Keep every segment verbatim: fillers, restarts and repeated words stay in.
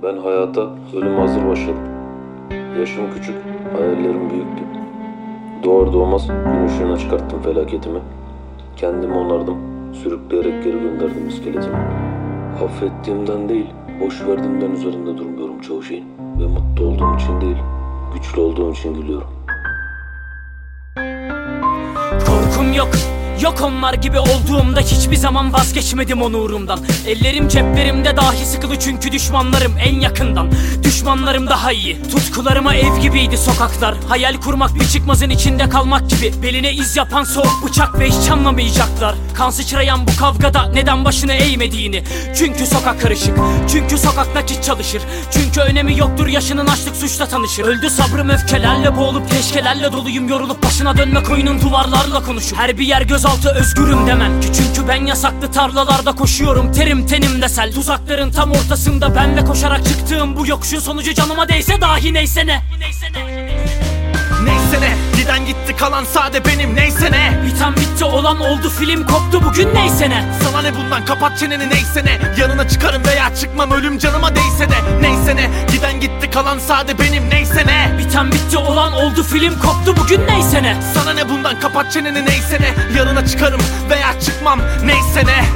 Ben hayata ölüm hazır başladım. Yaşım küçük, hayallerim büyüktü. Doğar doğmaz gün ışığına çıkarttım felaketimi. Kendimi onardım, sürükleyerek geri gönderdim iskeletimi. Affettiğimden değil, boş verdiğimden üzerinde durmuyorum çoğu şeyin. Ve mutlu olduğum için değil, güçlü olduğum için gülüyorum. Korkum yok, yok onlar gibi olduğumda hiçbir zaman vazgeçmedim o nurumdan. Ellerim ceplerimde dahi sıkılı çünkü düşmanlarım en yakından. Düşmanlarım daha iyi, tutkularıma ev gibiydi sokaklar. Hayal kurmak bir çıkmazın içinde kalmak gibi. Beline iz yapan soğuk bıçak ve hiç anlamayacaklar. Kan sıçrayan bu kavgada neden başını eğmediğini. Çünkü sokak karışık, çünkü sokak nakit çalışır. Çünkü önemi yoktur yaşının, açlık suçla tanışır. Öldü sabrım öfkelerle boğulup keşkelerle doluyum. Yorulup başına dönmek oyunun duvarlarla konuşur. Her bir yer gözaltı özgürüm demem ki. Çünkü ben yasaklı tarlalarda koşuyorum, terim tenimde sel. Tuzakların tam ortasında benle koşarak çıktığım bu yokuşun sonucu canıma değse dahi neyse ne. Neyse ne. Neyse ne, giden gitti kalan sade benim neyse ne. Biten bitti olan oldu film koptu bugün neyse ne. Sana ne bundan, kapat çeneni neyse ne. Yanına çıkarım veya çıkmam ölüm canıma değse de. Neyse ne, giden gitti kalan sade benim neyse ne. Biten bitti olan oldu film koptu bugün neyse ne. Sana ne bundan, kapat çeneni neyse ne. Yanına çıkarım veya çıkmam neyse ne.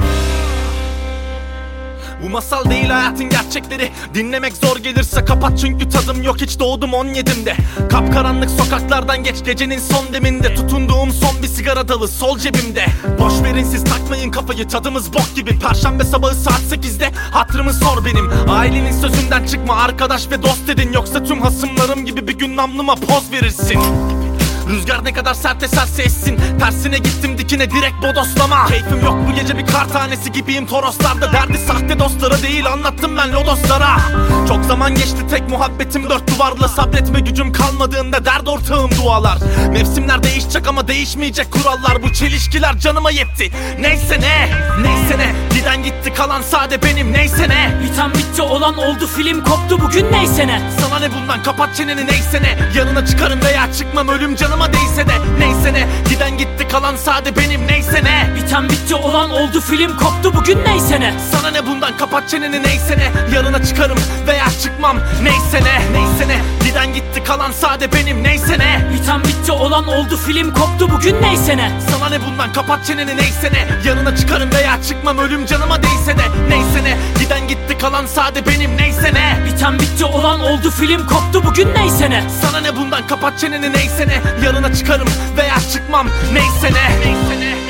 Bu masal değil hayatın gerçekleri. Dinlemek zor gelirse kapat çünkü tadım yok, hiç doğdum on yedimde. Kapkaranlık sokaklardan geç gecenin son deminde. Tutunduğum son bir sigara dalı sol cebimde. Boş verin siz, takmayın kafayı, tadımız bok gibi. Perşembe sabahı saat sekizde hatırımı sor benim. Ailenin sözünden çıkma, arkadaş ve dost dedin. Yoksa tüm hasımlarım gibi bir gün namluma poz verirsin. Rüzgar ne kadar sert eserse essin, tersine gittim dikine direkt bodoslama. Keyfim yok bu gece, bir kar tanesi gibiyim Toroslarda. Derdi sahte dostlara değil, anlattım ben lodoslara. Çok zaman geçti, tek muhabbetim dört duvarla. Sabretme gücüm kalmadığında dert ortağım dualar. Mevsimler değişecek ama değişmeyecek kurallar. Bu çelişkiler canıma yetti, neyse ne. Neyse ne, giden gitti kalan sade benim neyse ne. Biten bitti olan oldu film koptu bugün neyse ne. Sana ne bundan, kapat çeneni neyse ne. Yanına çıkarım veya çıkmam ölüm canıma değse de. Neyse ne, giden gitti kalan sade benim neyse ne. Biten bitti olan oldu film koptu bugün neyse ne. Sana ne bundan, kapat çeneni neyse ne. Yanına çıkarım veya çıkmam neyse ne. Neyse ne, giden gitti kalan sade benim neyse ne. Biten bitti olan oldu film koptu bugün neyse ne. Sana ne bundan, kapat çeneni neyse ne. Yanına çıkarım veya çıkmam ölüm canıma değse de. Neyse ne, giden gitti kalan sade benim neyse ne. Biten bitti olan oldu film koptu bugün neyse ne. Sana ne bundan, kapat çeneni neyse ne. Yanına çıkarım veya çıkmam neyse ne. Neyse ne.